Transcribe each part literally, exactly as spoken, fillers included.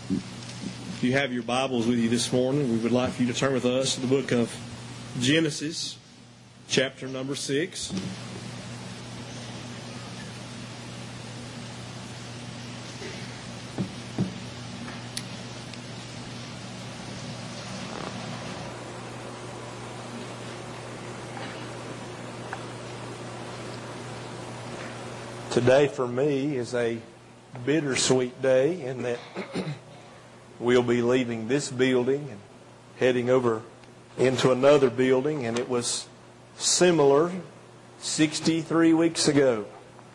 If you have your Bibles with you this morning, we would like for you to turn with us to the book of Genesis, chapter number six. Today for me is a bittersweet day in that we'll be leaving this building and heading over into another building, and it was similar sixty-three weeks ago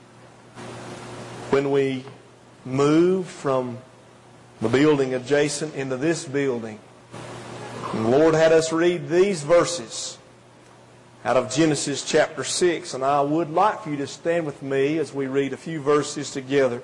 when we moved from the building adjacent into this building. And the Lord had us read these verses out of Genesis chapter six, and I would like for you to stand with me as we read a few verses together.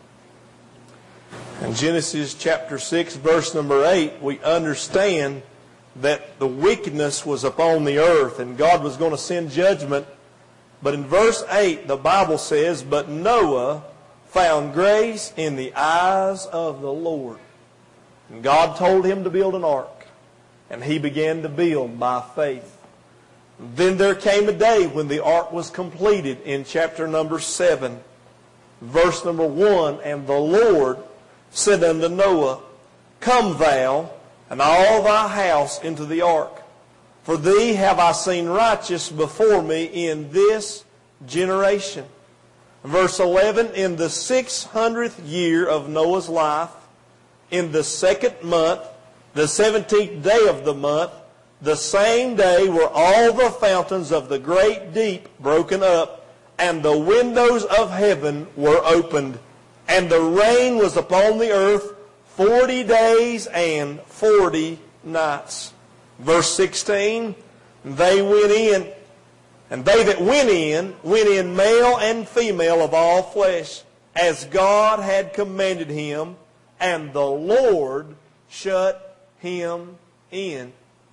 In Genesis chapter six, verse number eight, we understand that the wickedness was upon the earth and God was going to send judgment. But in verse eight, the Bible says, "But Noah found grace in the eyes of the Lord." And God told him to build an ark, and he began to build by faith. Then there came a day when the ark was completed in chapter number seven, verse number one, "And the Lord said unto Noah, Come thou and all thy house into the ark, for thee have I seen righteous before me in this generation." Verse eleven, "In the six hundredth year of Noah's life, in the second month, the seventeenth day of the month, the same day were all the fountains of the great deep broken up, and the windows of heaven were opened, and the rain was upon the earth forty days and forty nights." Verse sixteen, "They went in, and they that went in, went in male and female of all flesh, as God had commanded him, and the Lord shut him in."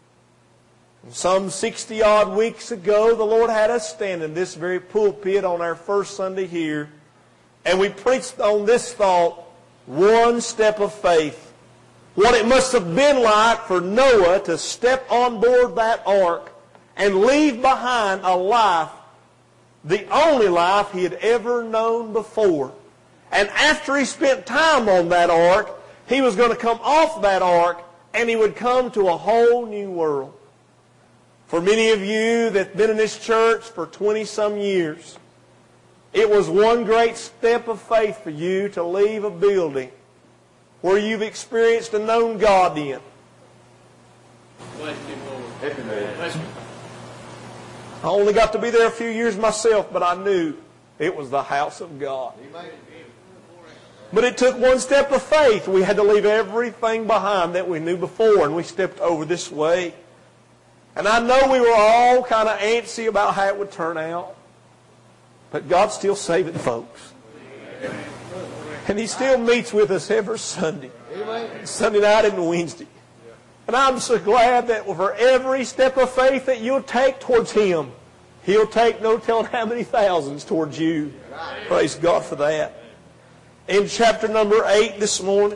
Some sixty-odd weeks ago, the Lord had us stand in this very pulpit on our first Sunday here, and we preached on this thought, one step of faith. What it must have been like for Noah to step on board that ark and leave behind a life, the only life he had ever known before. And after he spent time on that ark, he was going to come off that ark, and he would come to a whole new world. For many of you that have been in this church for twenty-some years, it was one great step of faith for you to leave a building where you've experienced and known God in. I only got to be there a few years myself, but I knew it was the house of God. But it took one step of faith. We had to leave everything behind that we knew before, and we stepped over this way. And I know we were all kind of antsy about how it would turn out. But God's still saving folks. And He still meets with us every Sunday. Sunday night and Wednesday. And I'm so glad that for every step of faith that you'll take towards Him, He'll take no telling how many thousands towards you. Praise God for that. In chapter number eight this morning,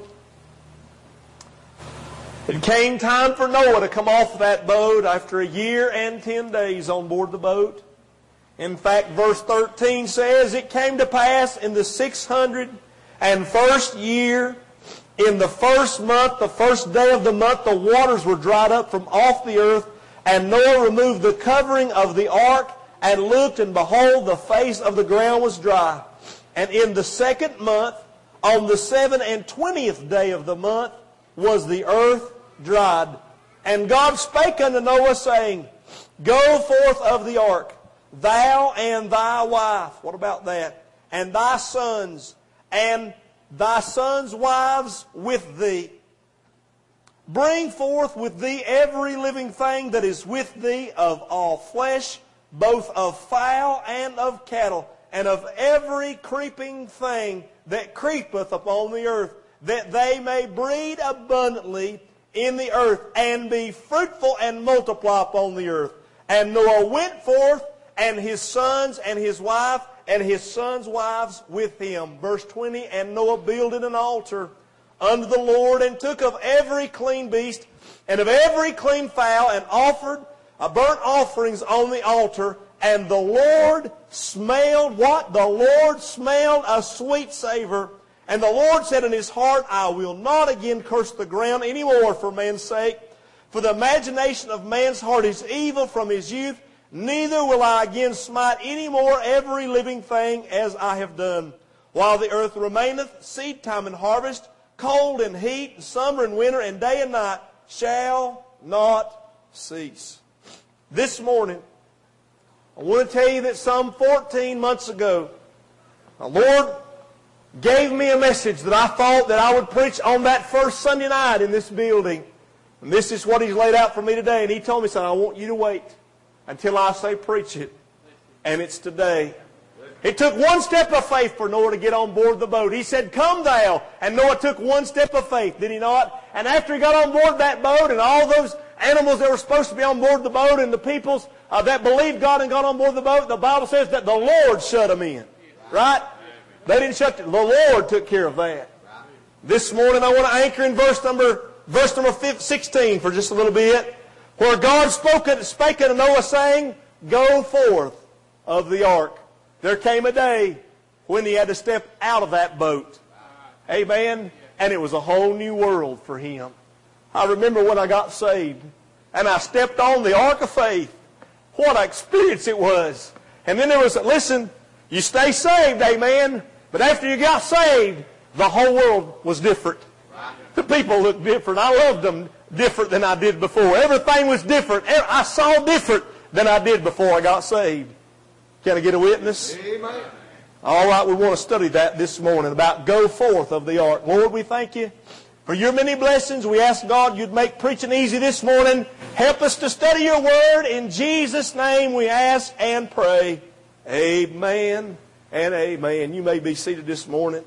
it came time for Noah to come off that boat after a year and ten days on board the boat. In fact, verse thirteen says, "It came to pass in the six hundred and first year, in the first month, the first day of the month, the waters were dried up from off the earth, and Noah removed the covering of the ark, and looked, and behold, the face of the ground was dry. And in the second month, on the seven and twentieth day of the month, was the earth dried. And God spake unto Noah, saying, Go forth of the ark, thou and thy wife." What about that? "And thy sons, and thy sons' wives with thee. Bring forth with thee every living thing that is with thee of all flesh, both of fowl and of cattle, and of every creeping thing that creepeth upon the earth, that they may breed abundantly in the earth, and be fruitful and multiply upon the earth. And Noah went forth, and his sons and his wife, and his sons' wives with him." Verse twenty, "And Noah builded an altar unto the Lord, and took of every clean beast and of every clean fowl, and offered a burnt offerings on the altar. And the Lord smelled what? The Lord smelled a sweet savor. And the Lord said in his heart, I will not again curse the ground any more for man's sake. For the imagination of man's heart is evil from his youth. Neither will I again smite any more every living thing as I have done. While the earth remaineth, seed time and harvest, cold and heat, summer and winter, and day and night shall not cease. This morning, I want to tell you that some fourteen months ago, the Lord gave me a message that I thought that I would preach on that first Sunday night in this building. And this is what He's laid out for me today. And He told me, son, I want you to wait until I say preach it. And it's today. It took one step of faith for Noah to get on board the boat. He said, come thou. And Noah took one step of faith, did he not? And after he got on board that boat, and all those animals that were supposed to be on board the boat, and the peoples uh, that believed God and got on board the boat, the Bible says that the Lord shut them in. Right? They didn't shut them. The Lord took care of that. This morning I want to anchor in verse number verse number sixteen for just a little bit, where God spoke, spake unto Noah, saying, go forth of the ark. There came a day when he had to step out of that boat. Amen? And it was a whole new world for him. I remember when I got saved and I stepped on the ark of faith. What an experience it was. And then there was, listen, you stay saved, amen, but after you got saved, the whole world was different. The people looked different. I loved them different than I did before. Everything was different. I saw different than I did before I got saved. Can I get a witness? Amen. All right, we want to study that this morning about go forth of the ark. Lord, we thank you for your many blessings. We ask God you'd make preaching easy this morning. Help us to study your word. In Jesus' name we ask and pray. Amen and amen. You may be seated this morning.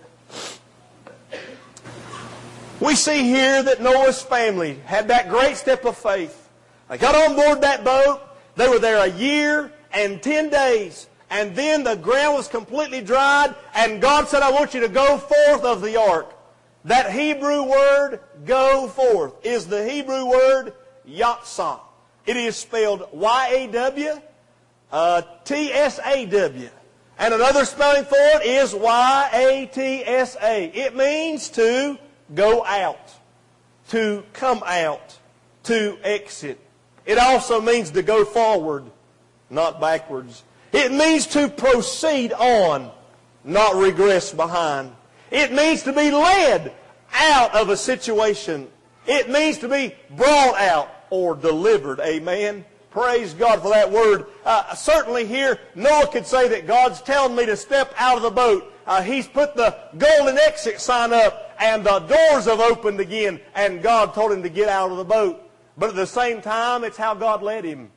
We see here that Noah's family had that great step of faith. They got on board that boat. They were there a year and ten days. And then the ground was completely dried. And God said, I want you to go forth of the ark. That Hebrew word, go forth, is the Hebrew word yatsah. It is spelled Y A W, uh, T S A W. And another spelling for it is Y A T S A. It means to go out, to come out, to exit. It also means to go forward, not backwards. It means to proceed on, not regress behind. It means to be led out of a situation. It means to be brought out or delivered. Amen. Praise God for that word. Uh, certainly here, Noah could say that God's telling me to step out of the boat. Uh, he's put the golden exit sign up and the doors have opened again, and God told him to get out of the boat. But at the same time, it's how God led him.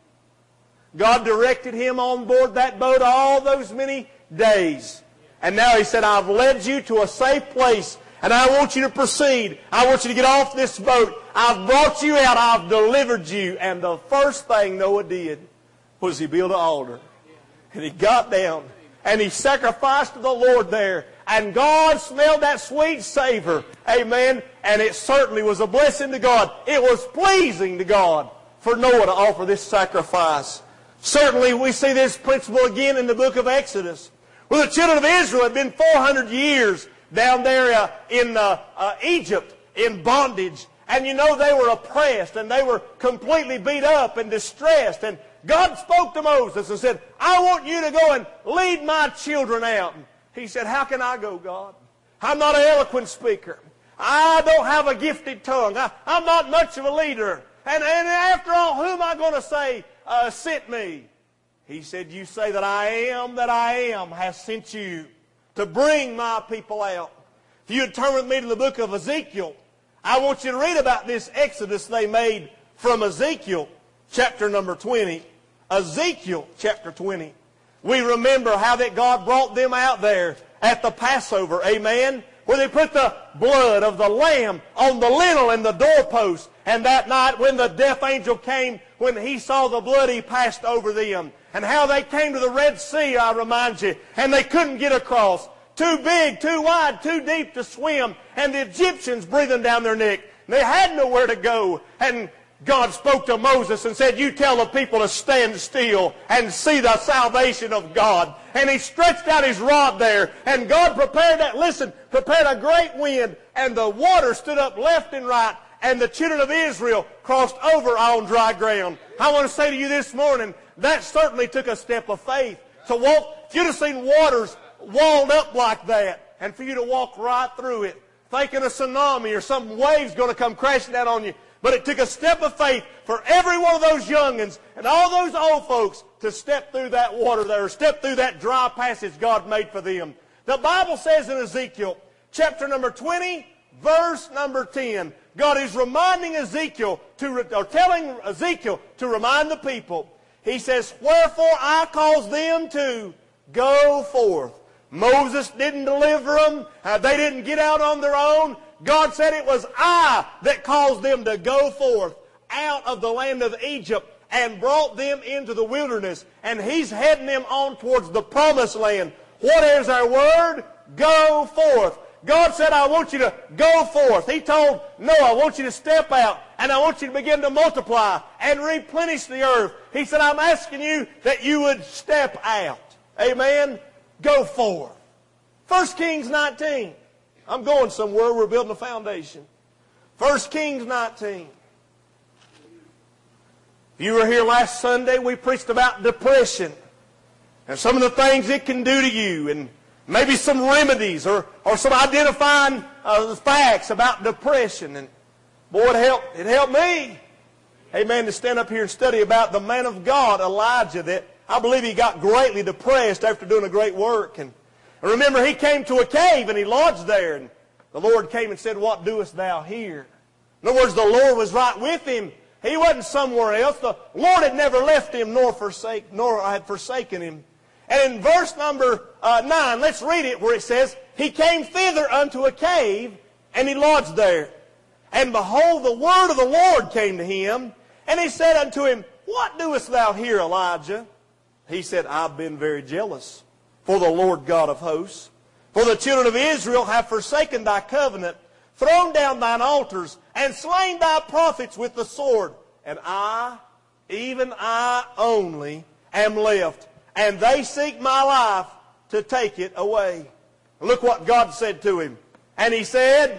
God directed him on board that boat all those many days. And now He said, I've led you to a safe place, and I want you to proceed. I want you to get off this boat. I've brought you out. I've delivered you. And the first thing Noah did was he built an altar. And he got down, and he sacrificed to the Lord there. And God smelled that sweet savor. Amen. And it certainly was a blessing to God. It was pleasing to God for Noah to offer this sacrifice. Certainly we see this principle again in the book of Exodus, where the children of Israel had been four hundred years down there uh, in uh, uh, Egypt in bondage. And you know, they were oppressed and they were completely beat up and distressed. And God spoke to Moses and said, I want you to go and lead my children out. And he said, how can I go, God? I'm not an eloquent speaker. I don't have a gifted tongue. I, I'm not much of a leader. And, and after all, who am I going to say uh, sent me? He said, you say that I am that I am has sent you to bring my people out. If you would turn with me to the book of Ezekiel, I want you to read about this exodus they made from Ezekiel chapter number twenty. Ezekiel chapter twenty. We remember how that God brought them out there at the Passover, amen, where they put the blood of the lamb on the lintel and the doorpost. And that night when the death angel came, when he saw the blood, he passed over them. And how they came to the Red Sea, I remind you, and they couldn't get across. too big, too wide, too deep to swim, and the Egyptians breathing down their neck. They had nowhere to go. And God spoke to Moses and said, you tell the people to stand still and see the salvation of God. And he stretched out his rod there, and God prepared that, listen, prepared a great wind, and the water stood up left and right, and the children of Israel crossed over on dry ground. I want to say to you this morning, that certainly took a step of faith. To walk, if you'd have seen waters walled up like that, and for you to walk right through it, thinking a tsunami or some wave's going to come crashing down on you. But it took a step of faith for every one of those young'uns and all those old folks to step through that water there, step through that dry passage God made for them. The Bible says in Ezekiel, chapter number twenty, verse number ten, God is reminding Ezekiel, to, or telling Ezekiel to remind the people. He says, wherefore I cause them to go forth. Moses didn't deliver them. Uh, they didn't get out on their own. God said it was I that caused them to go forth out of the land of Egypt and brought them into the wilderness. And He's heading them on towards the promised land. What is our word? Go forth. God said, I want you to go forth. He told Noah, I want you to step out and I want you to begin to multiply and replenish the earth. He said, I'm asking you that you would step out. Amen? Go forth. First Kings nineteen. I'm going somewhere. We're building a foundation. First Kings nineteen. If you were here last Sunday, we preached about depression and some of the things it can do to you, and maybe some remedies or, or some identifying uh, facts about depression. And boy, it helped, it helped me, amen, to stand up here and study about the man of God, Elijah, that I believe he got greatly depressed after doing a great work. And I remember he came to a cave and he lodged there. And the Lord came and said, what doest thou here? In other words, the Lord was right with him. He wasn't somewhere else. The Lord had never left him nor forsake, nor had forsaken him. And in verse number uh, nine, let's read it where it says, he came thither unto a cave, and he lodged there. And behold, the word of the Lord came to him, and he said unto him, what doest thou here, Elijah? He said, I've been very jealous for the Lord God of hosts. For the children of Israel have forsaken thy covenant, thrown down thine altars, and slain thy prophets with the sword. And I, even I only, am left. And they seek my life to take it away. Look what God said to him. And he said,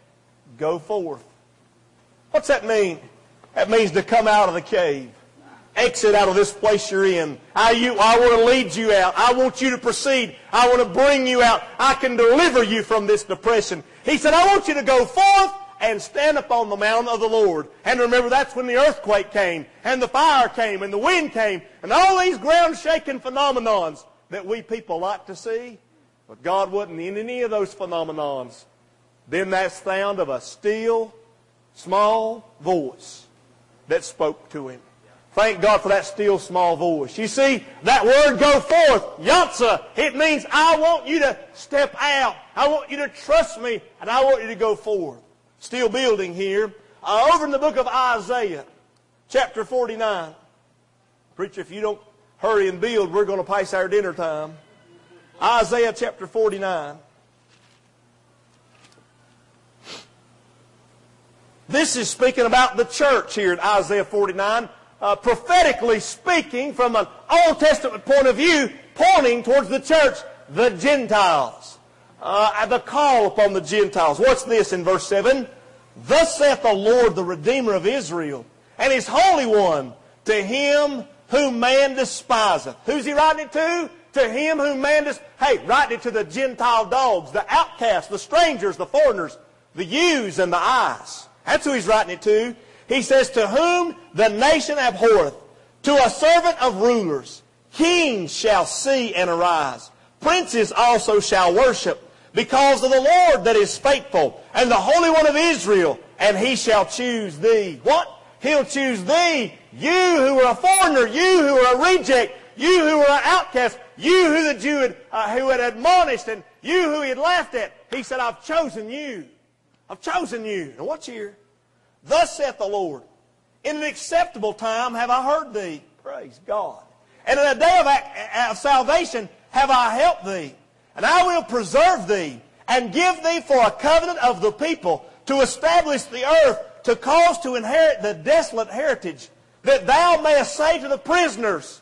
go forth. What's that mean? That means to come out of the cave. Exit out of this place you're in. I, you, I want to lead you out. I want you to proceed. I want to bring you out. I can deliver you from this depression. He said, I want you to go forth and stand upon the mountain of the Lord. And remember, that's when the earthquake came, and the fire came, and the wind came, and all these ground-shaking phenomenons that we people like to see. But God wasn't in any of those phenomenons. Then that sound of a still, small voice that spoke to him. Thank God for that still, small voice. You see, that word go forth, Yatsa, it means I want you to step out. I want you to trust me, and I want you to go forth. Still building here. Uh, over in the book of Isaiah, chapter forty-nine. Preacher, if you don't hurry and build, we're going to pass our dinner time. Isaiah chapter forty-nine. This is speaking about the church here in Isaiah forty-nine. Uh, prophetically speaking from an Old Testament point of view, pointing towards the church, the Gentiles. Uh, the call upon the Gentiles. What's this in verse seven? Thus saith the Lord, the Redeemer of Israel, and His Holy One, to him whom man despiseth. Who's He writing it to? To him whom man despiseth. Hey, writing it to the Gentile dogs, the outcasts, the strangers, the foreigners, the U's and the I's. That's who He's writing it to. He says, to whom the nation abhorreth, to a servant of rulers, kings shall see and arise. Princes also shall worship, because of the Lord that is faithful, and the Holy One of Israel, and He shall choose thee. What? He'll choose thee, you who are a foreigner, you who are a reject, you who are an outcast, you who the Jew had, uh, who had admonished, and you who he had laughed at. He said, I've chosen you. I've chosen you. Now watch here. Thus saith the Lord, in an acceptable time have I heard thee. Praise God. And in a day of, of salvation have I helped thee. And I will preserve thee, and give thee for a covenant of the people, to establish the earth, to cause to inherit the desolate heritage, that thou mayest say to the prisoners,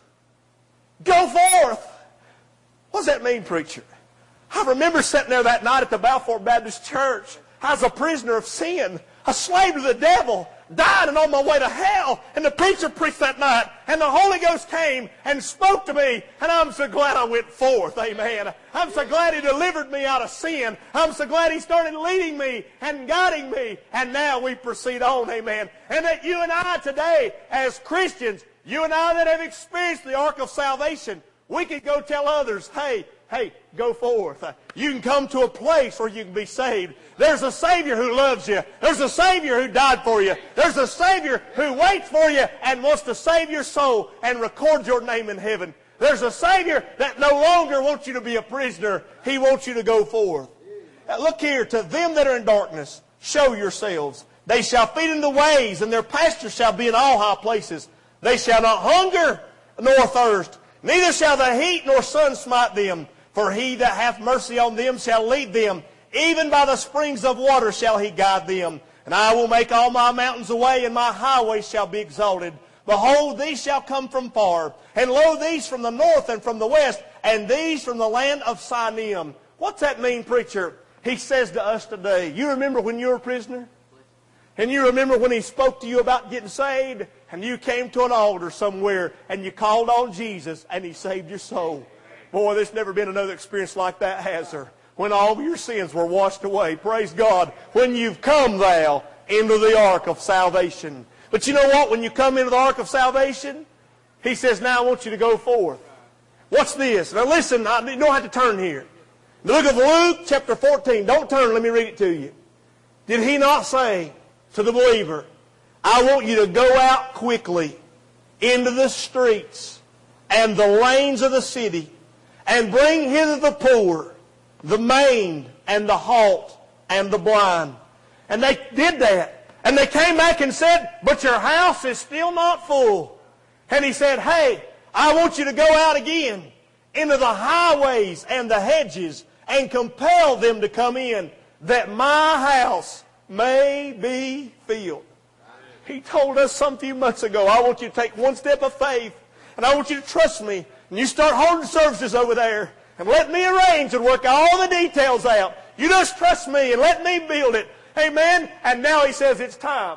go forth. What does that mean, preacher? I remember sitting there that night at the Balfour Baptist Church. I was a prisoner of sin, a slave to the devil, dying and on my way to hell. And the preacher preached that night, and the Holy Ghost came and spoke to me, and I'm so glad I went forth, amen. I'm so glad He delivered me out of sin. I'm so glad He started leading me and guiding me, and now we proceed on, amen. And that you and I today, as Christians, you and I that have experienced the ark of salvation, we can go tell others, hey, hey, go forth. You can come to a place where you can be saved. There's a Savior who loves you. There's a Savior who died for you. There's a Savior who waits for you and wants to save your soul and record your name in heaven. There's a Savior that no longer wants you to be a prisoner. He wants you to go forth. Now look here, to them that are in darkness, show yourselves. They shall feed in the ways, and their pasture shall be in all high places. They shall not hunger nor thirst, neither shall the heat nor sun smite them. For He that hath mercy on them shall lead them. Even by the springs of water shall He guide them. And I will make all my mountains a way, and my highways shall be exalted. Behold, these shall come from far, and lo, these from the north and from the west, and these from the land of Sinim. What's that mean, preacher? He says to us today, you remember when you were a prisoner? And you remember when He spoke to you about getting saved, and you came to an altar somewhere, and you called on Jesus, and He saved your soul. Boy, there's never been another experience like that, has there? When all of your sins were washed away. Praise God. When you've come, thou, into the ark of salvation. But you know what? When you come into the ark of salvation, He says, now I want you to go forth. What's this? Now listen, I, you don't have to turn here. The book of Luke, chapter fourteen. Don't turn, let me read it to you. Did He not say to the believer, I want you to go out quickly into the streets and the lanes of the city, and bring hither the poor, the maimed, and the halt, and the blind. And they did that. And they came back and said, but your house is still not full. And He said, hey, I want you to go out again into the highways and the hedges and compel them to come in, that my house may be filled. He told us some few months ago, I want you to take one step of faith, and I want you to trust me. And you start holding services over there and let me arrange and work all the details out. You just trust me and let me build it. Amen. And now He says it's time.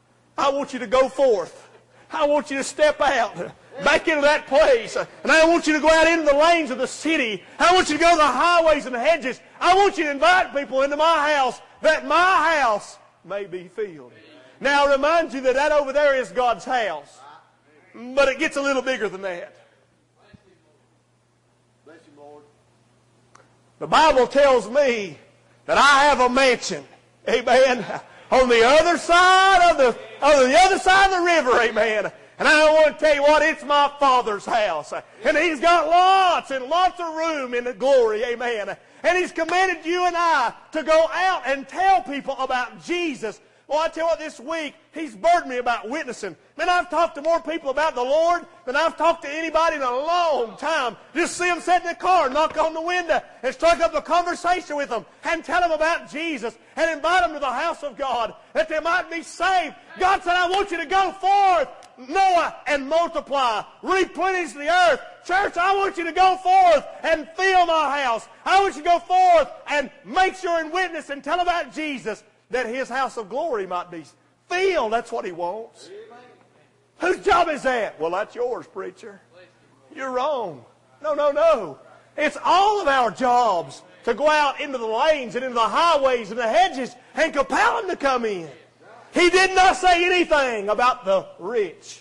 I want you to go forth. I want you to step out back into that place. And I want you to go out into the lanes of the city. I want you to go to the highways and the hedges. I want you to invite people into my house, that my house may be filled. Now I remind you that that over there is God's house. But it gets a little bigger than that. The Bible tells me that I have a mansion, amen, on the other side of the, on the other side of the river, amen. And I want to tell you what, it's my Father's house. And He's got lots and lots of room in the glory, amen. And He's commanded you and I to go out and tell people about Jesus. Well, I tell you what, this week, He's burdened me about witnessing. Man, I've talked to more people about the Lord than I've talked to anybody in a long time. Just see them sit in the car, knock on the window, and strike up a conversation with them, and tell them about Jesus, and invite them to the house of God, that they might be saved. God said, I want you to go forth, Noah, and multiply, replenish the earth. Church, I want you to go forth and fill my house. I want you to go forth and make sure and witness and tell about Jesus, that His house of glory might be filled. That's what He wants. Whose job is that? Well, that's yours, preacher. You're wrong. No, no, no. It's all of our jobs to go out into the lanes and into the highways and the hedges and compel them to come in. He did not say anything about the rich.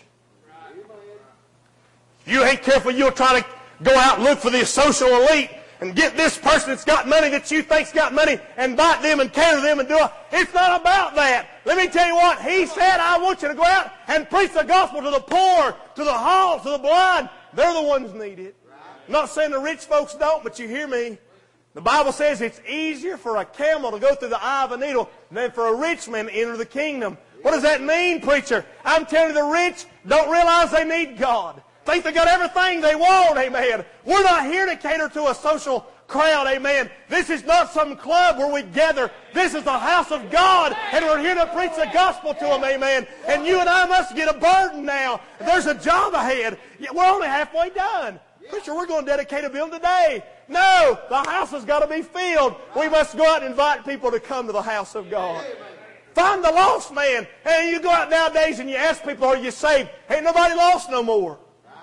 If you ain't careful, you'll try to go out and look for the social elite and get this person that's got money that you think's got money and invite them and cater them and do it. It's not about that. Let me tell you what. He said, I want you to go out and preach the gospel to the poor, to the halt, to the blind. They're the ones who need it. I'm not saying the rich folks don't, but you hear me. The Bible says it's easier for a camel to go through the eye of a needle than for a rich man to enter the kingdom. What does that mean, preacher? I'm telling you, the rich don't realize they need God. Think they got everything they want, amen. We're not here to cater to a social crowd, amen. This is not some club where we gather. This is the house of God, and we're here to preach the gospel to them, amen. And you and I must get a burden now. There's a job ahead. We're only halfway done. Preacher, we're going to dedicate a building today. No, the house has got to be filled. We must go out and invite people to come to the house of God. Find the lost man. And you go out nowadays and you ask people, are you saved? Ain't nobody lost no more.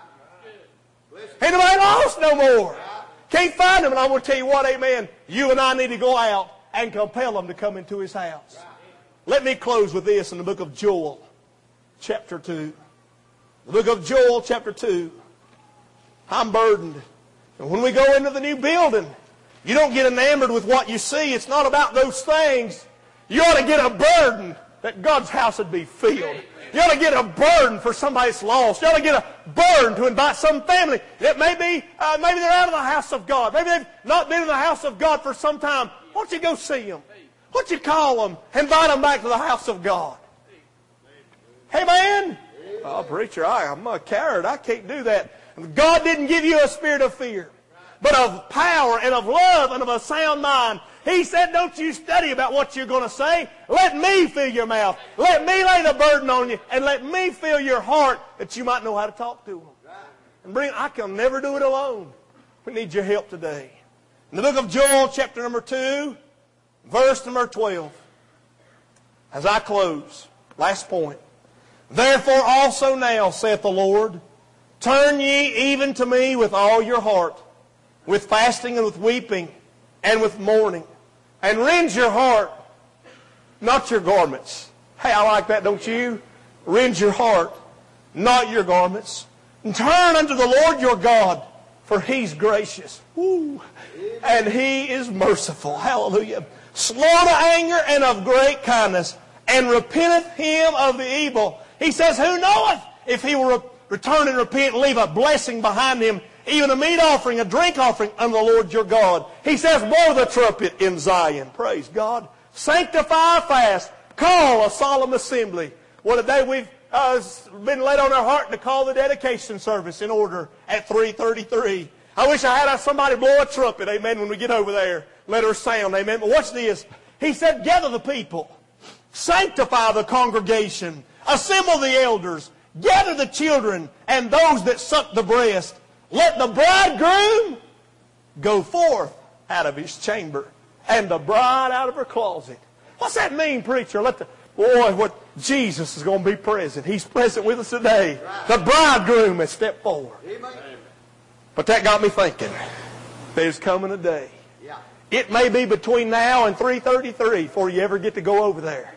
Ain't nobody lost no more. Can't find them. And I'm going to tell you what, amen, you and I need to go out and compel them to come into his house. Let me close with this in the book of Joel, chapter two. The book of Joel, chapter two. I'm burdened. And when we go into the new building, you don't get enamored with what you see. It's not about those things. You ought to get a burden that God's house would be filled. You ought to get a burden for somebody that's lost. You ought to get a burden to invite some family. It may be, uh, maybe they're out of the house of God. Maybe they've not been in the house of God for some time. Why don't you go see them? Why don't you call them? Invite them back to the house of God. Hey, man. Oh, preacher, I, I'm a coward. I can't do that. God didn't give you a spirit of fear, but of power and of love and of a sound mind. He said, don't you study about what you're going to say. Let me fill your mouth. Let me lay the burden on you. And let me fill your heart that you might know how to talk to them. And bring, I can never do it alone. We need your help today. In the book of Joel, chapter number two, verse number twelve. As I close, last point. Therefore also now, saith the Lord, turn ye even to me with all your heart, with fasting and with weeping and with mourning. And rend your heart, not your garments. Hey, I like that, don't you? Rend your heart, not your garments. And turn unto the Lord your God, for He's gracious. Woo. And He is merciful. Hallelujah. Slow to anger and of great kindness, and repenteth him of the evil. He says, who knoweth if he will re- return and repent and leave a blessing behind him, even a meat offering, a drink offering unto the Lord your God. He says, blow the trumpet in Zion. Praise God. Sanctify a fast. Call a solemn assembly. Well, today we've uh, been laid on our heart to call the dedication service in order at three thirty-three. I wish I had somebody blow a trumpet, amen, when we get over there. Let her sound, amen. But watch this. He said, gather the people. Sanctify the congregation. Assemble the elders. Gather the children and those that suck the breast. Let the bridegroom go forth out of his chamber, and the bride out of her closet. What's that mean, preacher? Let the boy, what Jesus is going to be present. He's present with us today. The bridegroom has stepped forward. But that got me thinking. There's coming a day. It may be between now and three thirty-three before you ever get to go over there.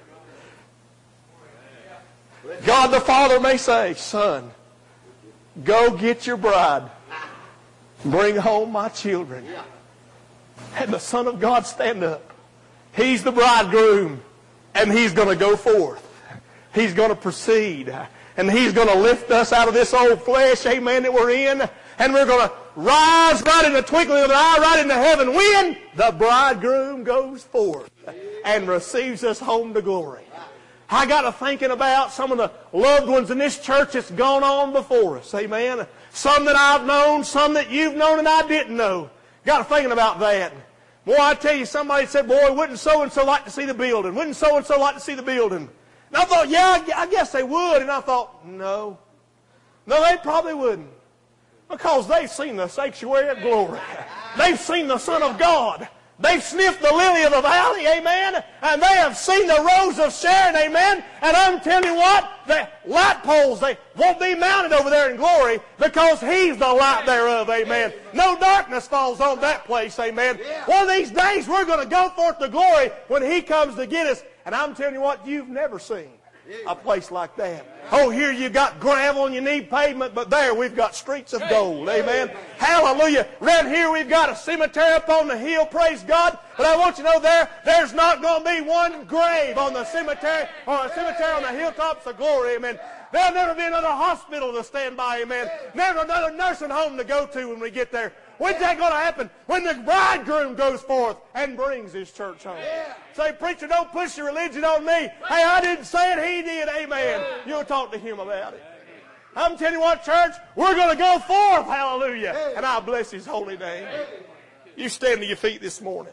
God the Father may say, son, go get your bride. Bring home my children. And the Son of God stand up. He's the bridegroom. And He's going to go forth. He's going to proceed. And He's going to lift us out of this old flesh, amen, that we're in. And we're going to rise right in the twinkling of an eye, right into heaven. When the bridegroom goes forth and receives us home to glory. I got to thinking about some of the loved ones in this church that's gone on before us. Amen. Some that I've known, some that you've known and I didn't know. Got to thinking about that. Boy, I tell you, somebody said, boy, wouldn't so-and-so like to see the building? Wouldn't so-and-so like to see the building? And I thought, yeah, I guess they would. And I thought, no. No, they probably wouldn't. Because they've seen the sanctuary of glory. They've seen the Son of God. They've sniffed the lily of the valley, amen, and they have seen the rose of Sharon, amen, and I'm telling you what, the light poles, they won't be mounted over there in glory because He's the light thereof, amen. No darkness falls on that place, amen. One of these days we're going to go forth to glory when He comes to get us, and I'm telling you what, you've never seen a place like that. Oh, here you got gravel and you need pavement, but there we've got streets of gold. Amen. Hallelujah. Right here we've got a cemetery up on the hill, praise God. But I want you to know there, there's not going to be one grave on the cemetery or a cemetery on the hilltops of glory. Amen. There'll never be another hospital to stand by. Amen. Never another nursing home to go to when we get there. When's that going to happen? When the bridegroom goes forth and brings his church home. Yeah. Say, preacher, don't push your religion on me. Hey, I didn't say it, he did. Amen. You'll talk to him about it. I'm telling you what, church, we're going to go forth. Hallelujah. And I bless His holy name. You stand to your feet this morning.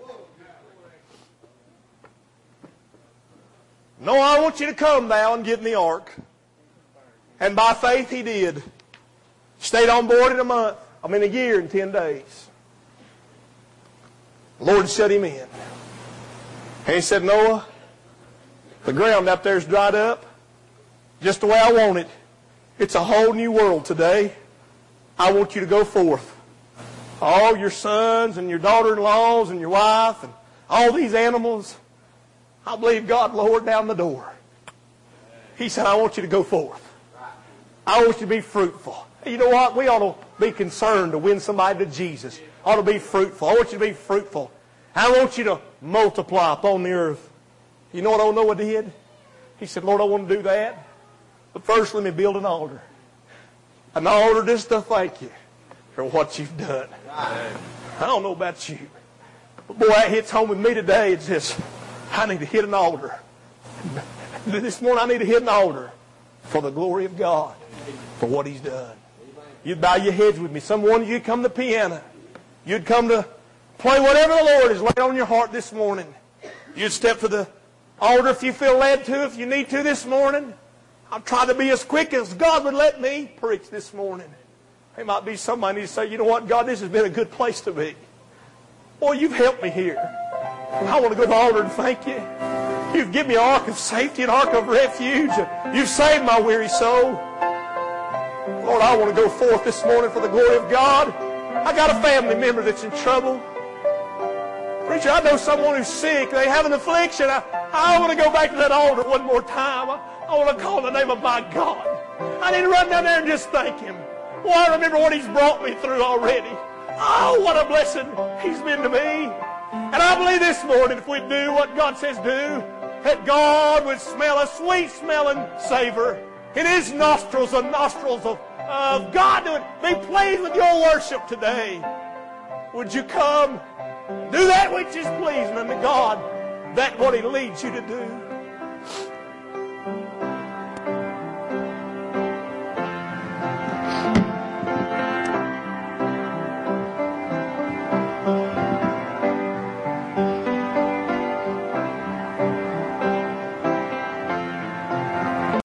No, I want you to come thou and get in the ark. And by faith he did. Stayed on board in a month. I mean a year and ten days. The Lord shut him in. And he said, Noah, the ground up there is dried up just the way I want it. It's a whole new world today. I want you to go forth. All your sons and your daughter-in-laws and your wife and all these animals, I believe God lowered down the door. He said, I want you to go forth. I want you to be fruitful. You know what? We ought to be concerned to win somebody to Jesus. Ought to be fruitful. I want you to be fruitful. I want you to multiply upon the earth. You know what old Noah did? He said, Lord, I want to do that. But first let me build an altar. An altar just to thank you for what you've done. I don't know about you. But boy, that hits home with me today. It's just, I need to hit an altar. This morning I need to hit an altar for the glory of God, for what he's done. You'd bow your heads with me. Someone, you'd come to the piano. You'd come to play whatever the Lord has laid on your heart this morning. You'd step to the altar if you feel led to, if you need to this morning. I'll try to be as quick as God would let me preach this morning. There might be somebody who say, you know what, God, this has been a good place to be. Boy, you've helped me here. I want to go to the altar and thank you. You've given me an ark of safety, an ark of refuge. You've saved my weary soul. Lord, I want to go forth this morning for the glory of God. I got a family member that's in trouble. Preacher, I know someone who's sick. They have an affliction. I, I want to go back to that altar one more time. I, I want to call the name of my God. I need to run down there and just thank him. Well, I remember what he's brought me through already. Oh, what a blessing he's been to me. And I believe this morning if we do what God says do, that God would smell a sweet-smelling savor in his nostrils, the nostrils of, of God, would be pleased with your worship today. Would you come? Do that which is pleasing unto God. That's what he leads you to do.